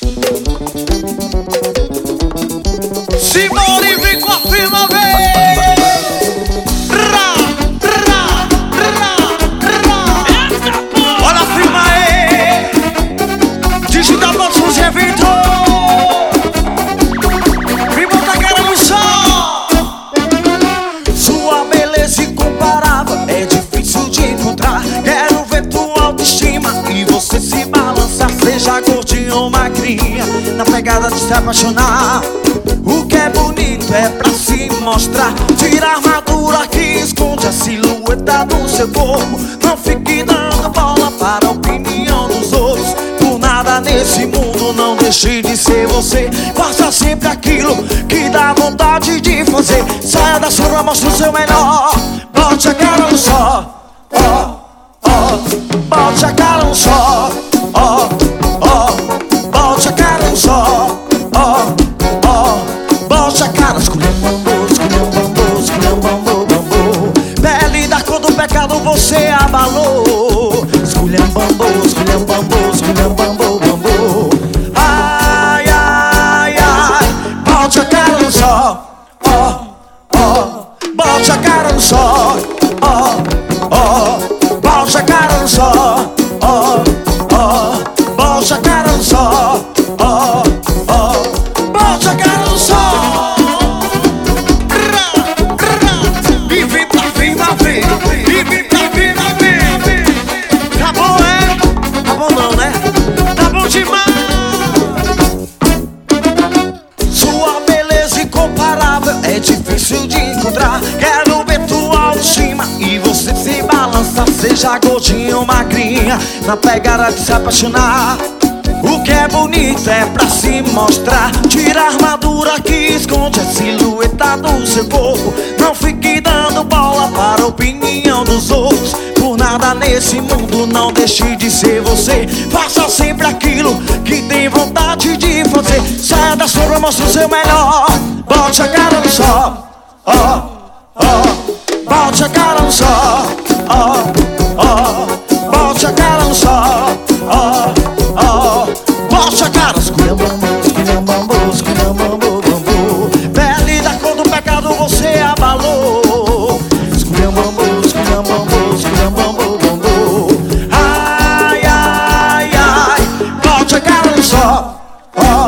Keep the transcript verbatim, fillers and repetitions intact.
Simone, vem com a firma, vem! Ra, ra, ra, ra. Olha a firma aí! Digital Produções Evento! Me bota a cara no sol! Sua beleza incomparável é difícil de encontrar. Quero ver tua autoestima e você se balançar. Seja gordinho ou magrinha, na pegada de se apaixonar. O que é bonito é pra se mostrar. Tira a armadura que esconde a silhueta do seu corpo. Não fique dando bola para a opinião dos outros. Por nada nesse mundo não deixe de ser você. Faça sempre aquilo que dá vontade de fazer. Saia da sua, mostre o seu melhor. Bote a cara no sol. Ó, ó, bote a cara no sol. Ó, ó, bote a cara no sol. Ó, ó, bote a cara, escolheu bambu, escolheu bambu, escolheu bambu, bambu. Pele da cor do pecado você abalou. Escolheu bambu, escolheu bambu, escolheu bambu, bambu. Ai, ai, ai, bote a cara no sol. Ó, ó, bote a cara no sol. Ó, ó, bote a cara no sol. Ó, ó, bote a cara no sol. Ó, ó, bote a cara no sol. E vem pra firma, vem. E vem pra firma, vem. Tá bom, é? Tá bom não, né? Tá bom demais. Sua beleza incomparável é difícil de encontrar. Quero ver tua autoestima e você se balançar. Seja gordinha ou magrinha, na pegada de se apaixonar. O que é bonito é pra se mostrar. Tira a armadura que esconde a silhueta do seu corpo. Não fique dando bola para a opinião dos outros. Por nada nesse mundo não deixe de ser você. Faça sempre aquilo que tem vontade de fazer. Saia da sombra, mostre o seu melhor. Bote a cara no sol. Ó, ó, bote a cara no sol. Ó, ó, bote a cara no sol. Ó, ó, bote a cara. Escolha bambu, escolha bambu, escolha bambu, bambu. Pele da cor do pecado você abalou. Escolha bambu, escolha bambu, escolha bambu, bambu. Ai, ai, ai, bote a cara no sol. Ó,